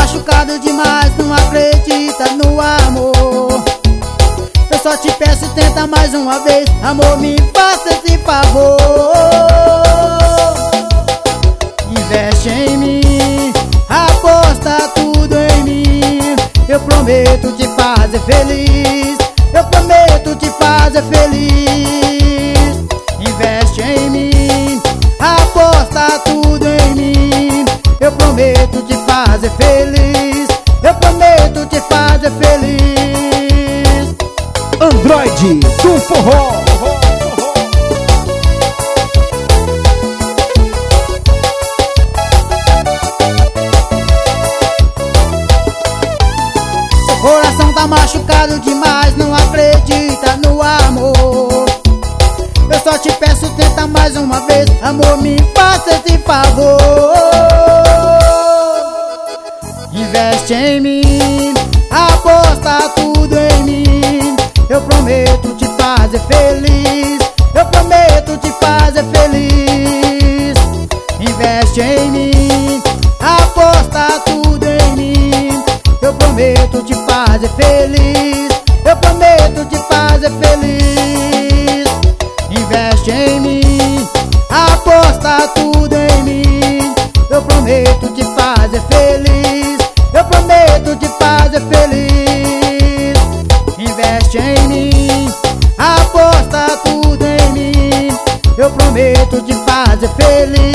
machucado demais, não acredita no amor. Eu só te peço, tenta mais uma vez, amor, me faça esse favor. Investe em mim, aposta tudo em mim. Eu prometo te fazer feliz, eu prometo te fazer feliz. Investe em mim, aposta tudo em mim. Eu prometo te fazer feliz, eu prometo te fazer feliz. Android do Forró. Seu coração tá machucado demais, não acredita no amor. Eu só te peço, tenta mais uma vez, amor, me faça esse favor. Investe em mim, aposta tudo em mim. Eu prometo te fazer feliz, eu prometo te fazer feliz. Investe em mim, aposta tudo em mim. Eu prometo te fazer feliz, eu prometo te fazer feliz. Investe em mim, aposta tudo em mim. Eu prometo te fazer feliz, eu prometo te fazer feliz. Investe em mim, aposta tudo em mim. Eu prometo te fazer feliz.